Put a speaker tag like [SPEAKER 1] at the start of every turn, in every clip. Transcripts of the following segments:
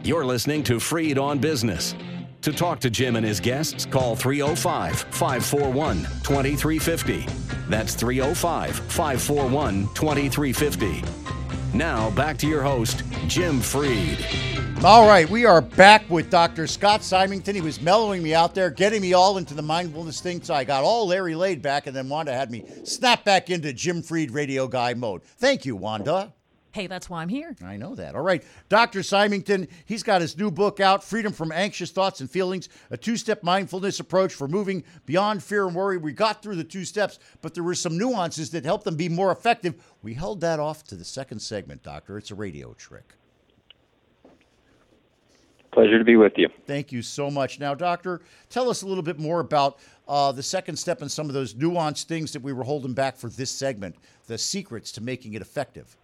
[SPEAKER 1] You're listening to Freed on Business. To talk to Jim and his guests, call 305-541-2350. That's 305-541-2350. Now, back to your host, Jim Freed.
[SPEAKER 2] All right, we are back with Dr. Scott Symington. He was mellowing me out there, getting me all into the mindfulness thing, so I got all Larry laid back, and then Wanda had me snap back into Jim Freed radio guy mode. Thank you, Wanda.
[SPEAKER 3] Hey, that's why I'm here.
[SPEAKER 2] I know that. All right. Dr. Symington, he's got his new book out, Freedom from Anxious Thoughts and Feelings, a two-step mindfulness approach for moving beyond fear and worry. We got through the two steps, but there were some nuances that helped them be more effective. We held that off to the second segment, Doctor. It's a radio trick.
[SPEAKER 4] Pleasure to be with you.
[SPEAKER 2] Thank you so much. Now, Doctor, tell us a little bit more about the second step and some of those nuanced things that we were holding back for this segment, the secrets to making it effective.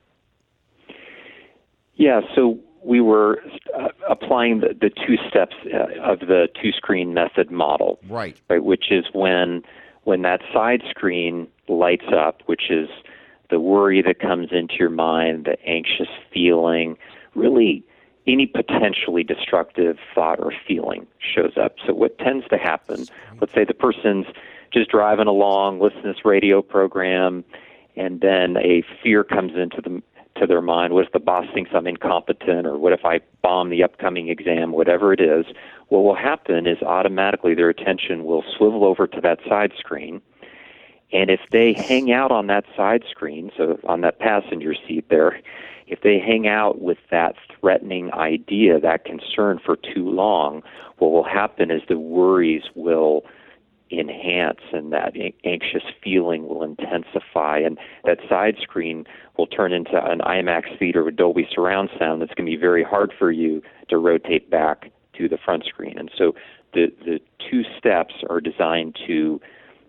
[SPEAKER 4] Yeah, so we were applying the two steps of the two-screen method model,
[SPEAKER 2] right?
[SPEAKER 4] Which is when that side screen lights up, which is the worry that comes into your mind, the anxious feeling, really any potentially destructive thought or feeling shows up. So what tends to happen, let's say the person's just driving along, listening to this radio program, and then a fear comes into their mind. What if the boss thinks I'm incompetent, or what if I bomb the upcoming exam, whatever it is? What will happen is automatically their attention will swivel over to that side screen, and if they hang out on that side screen, so on that passenger seat there, if they hang out with that threatening idea, that concern for too long, what will happen is the worries will enhance and that anxious feeling will intensify, and that side screen will turn into an IMAX theater with Dolby surround sound that's going to be very hard for you to rotate back to the front screen. And so the two steps are designed to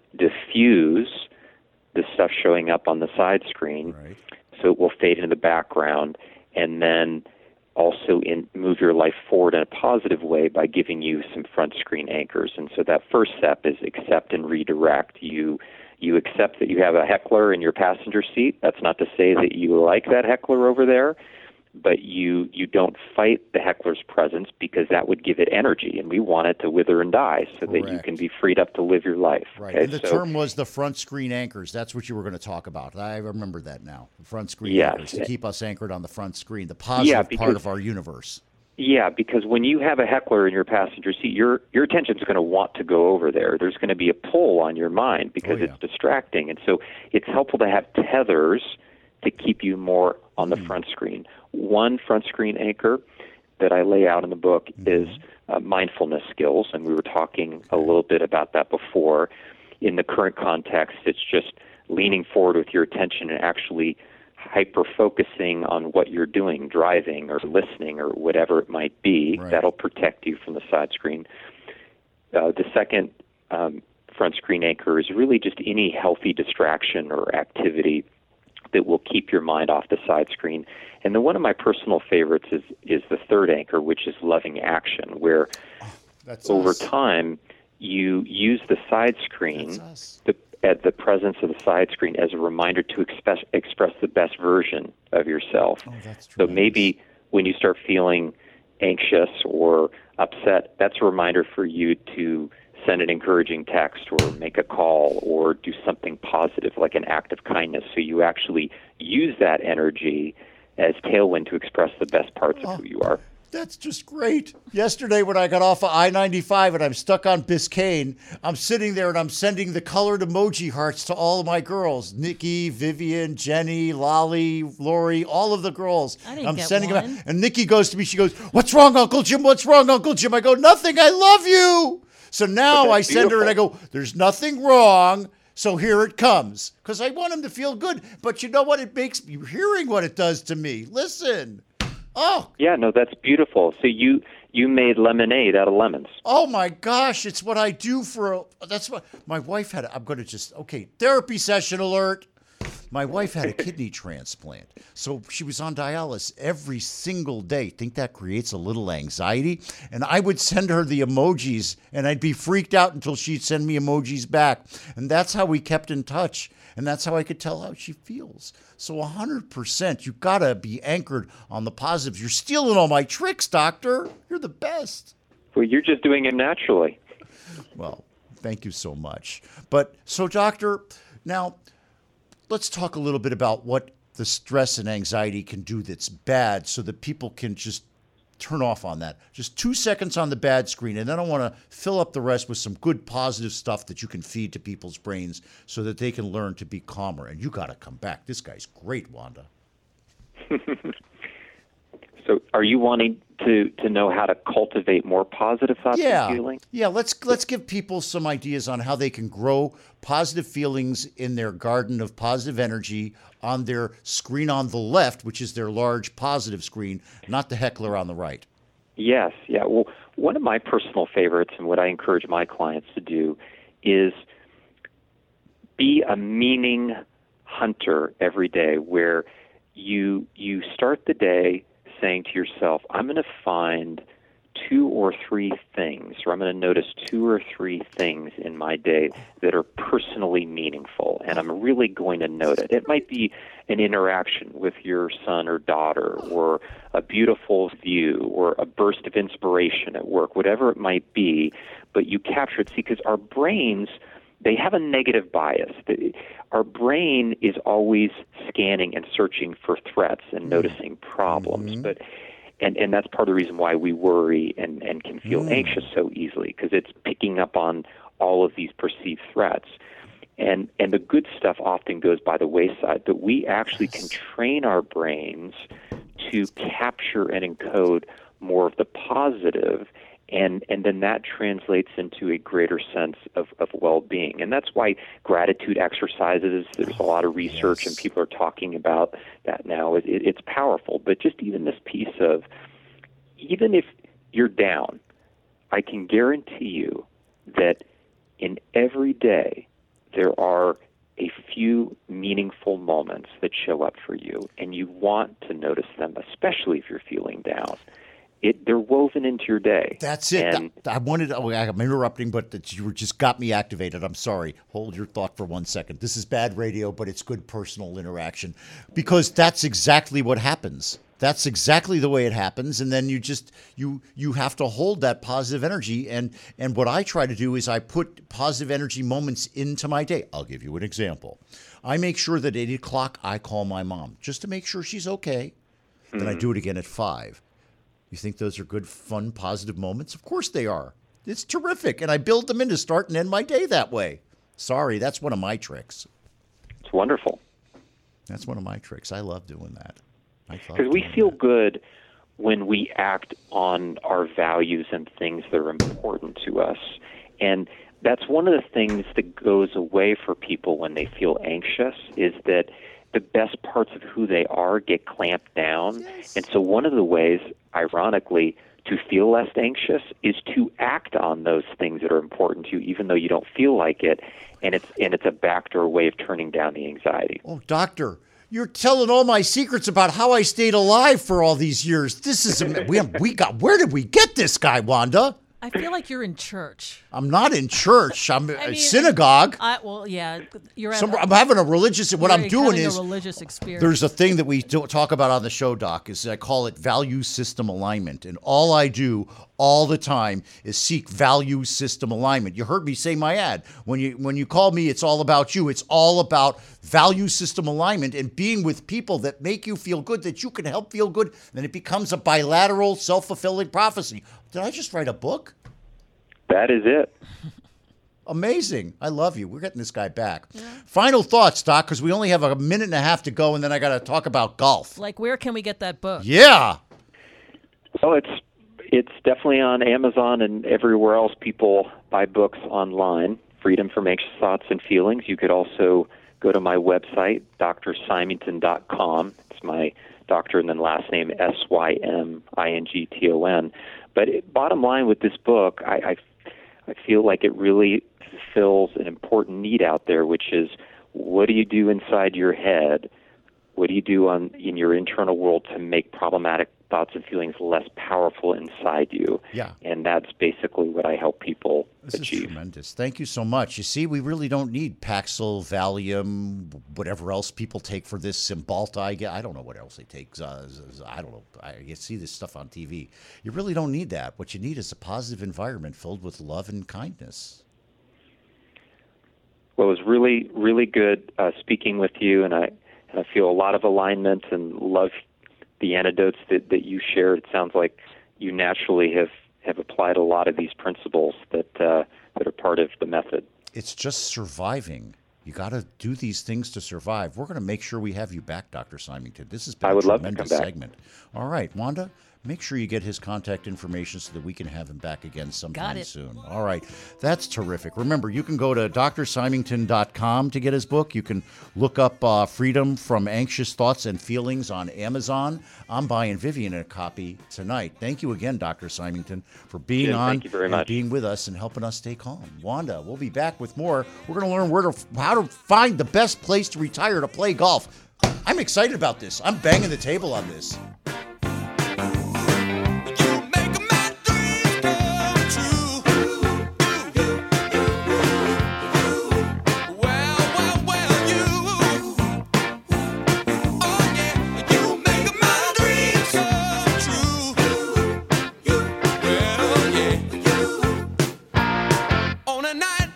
[SPEAKER 4] diffuse the stuff showing up on the side screen, right, so it will fade into the background, and then also move your life forward in a positive way by giving you some front screen anchors. And so that first step is accept and redirect. You accept that you have a heckler in your passenger seat. That's not to say that you like that heckler over there, but you don't fight the heckler's presence, because that would give it energy, and we want it to wither and die so
[SPEAKER 2] Correct.
[SPEAKER 4] that you can be freed up to live your life.
[SPEAKER 2] Right.
[SPEAKER 4] Okay?
[SPEAKER 2] And the term was the front screen anchors. That's what you were going to talk about. I remember that now. The front screen anchors, to keep us anchored on the front screen, the positive part of our universe.
[SPEAKER 4] Yeah, because when you have a heckler in your passenger seat, your attention's going to want to go over there. There's going to be a pull on your mind because it's distracting. And so it's helpful to have tethers to keep you more on the front screen. One front screen anchor that I lay out in the book is mindfulness skills, and we were talking a little bit about that before. In the current context, it's just leaning forward with your attention and actually hyper-focusing on what you're doing, driving or listening or whatever it might be. Right. That'll protect you from the side screen. The second front screen anchor is really just any healthy distraction or activity that will keep your mind off the side screen. And then one of my personal favorites is the third anchor, which is loving action, where over time you use the side screen, the presence of the side screen, as a reminder to express the best version of yourself.
[SPEAKER 2] Oh, that's
[SPEAKER 4] so maybe when you start feeling anxious or upset, that's a reminder for you to send an encouraging text or make a call or do something positive like an act of kindness, so you actually use that energy as tailwind to express the best parts of who you are.
[SPEAKER 2] That's just great. Yesterday when I got off of I-95 and I'm stuck on Biscayne, I'm sitting there and I'm sending the colored emoji hearts to all of my girls. Nikki, Vivian, Jenny, Lolly, Lori, all of the girls.
[SPEAKER 3] I'm sending them out.
[SPEAKER 2] And Nikki goes to me, she goes, "What's wrong, Uncle Jim? What's wrong, Uncle Jim?" I go, "Nothing, I love you." So now I send her and I go, "There's nothing wrong, so here it comes." Because I want him to feel good. But you know what? It makes me, hearing what it does to me. Listen. Oh.
[SPEAKER 4] Yeah, no, that's beautiful. So you made lemonade out of lemons.
[SPEAKER 2] Oh my gosh, it's what I do that's what my wife had. I'm going to therapy session alert. My wife had a kidney transplant, so she was on dialysis every single day. Think that creates a little anxiety? And I would send her the emojis, and I'd be freaked out until she'd send me emojis back. And that's how we kept in touch, and that's how I could tell how she feels. So 100%, you got to be anchored on the positives. You're stealing all my tricks, doctor. You're the best.
[SPEAKER 4] Well, you're just doing it naturally.
[SPEAKER 2] Well, thank you so much. But so, doctor, now let's talk a little bit about what the stress and anxiety can do that's bad so that people can just turn off on that. Just 2 seconds on the bad screen, and then I want to fill up the rest with some good positive stuff that you can feed to people's brains so that they can learn to be calmer. And you got to come back. This guy's great, Wanda.
[SPEAKER 4] So are you wanting to know how to cultivate more positive thoughts and feelings?
[SPEAKER 2] Yeah, let's give people some ideas on how they can grow positive feelings in their garden of positive energy on their screen on the left, which is their large positive screen, not the heckler on the right.
[SPEAKER 4] Yes, yeah. Well, one of my personal favorites and what I encourage my clients to do is be a meaning hunter every day, where you start the day saying to yourself, I'm going to find 2 or 3 things, or I'm going to notice 2 or 3 things in my day that are personally meaningful, and I'm really going to note it. It might be an interaction with your son or daughter, or a beautiful view, or a burst of inspiration at work, whatever it might be, but you capture it. See, because our brains, they have a negative bias. Our brain is always scanning and searching for threats and noticing problems. But and that's part of the reason why we worry and can feel anxious so easily, because it's picking up on all of these perceived threats. And the good stuff often goes by the wayside, but we actually can train our brains to capture and encode more of the positive, and then that translates into a greater sense of well-being. And that's why gratitude exercises, there's a lot of research, and people are talking about that now. It's powerful. But just even this piece of, even if you're down, I can guarantee you that in every day there are a few meaningful moments that show up for you, and you want to notice them, especially if you're feeling down. They're woven into your day.
[SPEAKER 2] That's it.
[SPEAKER 4] And
[SPEAKER 2] I'm interrupting, but you just got me activated. I'm sorry. Hold your thought for 1 second. This is bad radio, but it's good personal interaction, because that's exactly what happens. That's exactly the way it happens. And then you have to hold that positive energy. And what I try to do is I put positive energy moments into my day. I'll give you an example. I make sure that at 8 o'clock I call my mom just to make sure she's okay. Then I do it again at 5. You think those are good, fun, positive moments? Of course they are. It's terrific. And I build them in to start and end my day that way. Sorry, that's one of my tricks.
[SPEAKER 4] it's wonderful.
[SPEAKER 2] That's one of my tricks. I love doing that.
[SPEAKER 4] Because we feel good when we act on our values and things that are important to us. And that's one of the things that goes away for people when they feel anxious, is that the best parts of who they are get clamped down. Yes. And so one of the ways, ironically, to feel less anxious is to act on those things that are important to you, even though you don't feel like it. And it's a backdoor way of turning down the anxiety.
[SPEAKER 2] Oh, doctor, you're telling all my secrets about how I stayed alive for all these years. This is where did we get this guy, Wanda?
[SPEAKER 3] I feel like you're in church.
[SPEAKER 2] I'm not in church. I'm a synagogue.
[SPEAKER 3] You're.
[SPEAKER 2] I'm having a religious. What I'm doing is
[SPEAKER 3] a religious experience.
[SPEAKER 2] There's a thing that we don't talk about on the show, Doc. Is I call it value system alignment, and all I do all the time is seek value system alignment. You heard me say my ad when you call me. It's all about you. It's all about value system alignment and being with people that make you feel good, that you can help feel good. Then it becomes a bilateral, self-fulfilling prophecy. Did I just write a book?
[SPEAKER 4] That is it.
[SPEAKER 2] Amazing. I love you. We're getting this guy back. Yeah. Final thoughts, Doc, because we only have a minute and a half to go, and then I got to talk about golf.
[SPEAKER 3] Like, where can we get that book?
[SPEAKER 2] Yeah.
[SPEAKER 4] Well, it's definitely on Amazon and everywhere else people buy books online. Freedom from Anxious Thoughts and Feelings. You could also go to my website, drsymington.com. It's my doctor and then last name, Symington. But bottom line with this book, I feel like it really fulfills an important need out there, which is what do you do inside your head? What do you do in your internal world to make problematic thoughts and feelings less powerful inside you?
[SPEAKER 2] Yeah.
[SPEAKER 4] And that's basically what I help people
[SPEAKER 2] This
[SPEAKER 4] achieve.
[SPEAKER 2] is tremendous. Thank you so much. You see, we really don't need Paxil, Valium, whatever else people take for this, Cymbalta. I don't know what else they take. I don't know. You see this stuff on TV. You really don't need that. What you need is a positive environment filled with love and kindness.
[SPEAKER 4] Well, it was really, really good speaking with you, and I feel a lot of alignment and love the anecdotes that you shared. It sounds like you naturally have applied a lot of these principles that are part of the method.
[SPEAKER 2] It's just surviving. You got to do these things to survive. We're going to make sure we have you back, Dr. Symington. This has been
[SPEAKER 4] I would
[SPEAKER 2] a
[SPEAKER 4] love to come
[SPEAKER 2] tremendous
[SPEAKER 4] back.
[SPEAKER 2] segment. All right, Wanda, make sure you get his contact information so that we can have him back again sometime
[SPEAKER 3] Got it.
[SPEAKER 2] soon. All right, that's terrific. Remember, you can go to drsymington.com to get his book. You can look up Freedom from Anxious Thoughts and Feelings on Amazon. I'm buying Vivian a copy tonight. Thank you again, Dr. Symington, for being
[SPEAKER 4] Jim,
[SPEAKER 2] on
[SPEAKER 4] thank you very
[SPEAKER 2] and
[SPEAKER 4] much.
[SPEAKER 2] being with us and helping us stay calm. Wanda, we'll be back with more. We're going to learn how to find the best place to retire to play golf. I'm excited about this. I'm banging the table on this.
[SPEAKER 5] On a night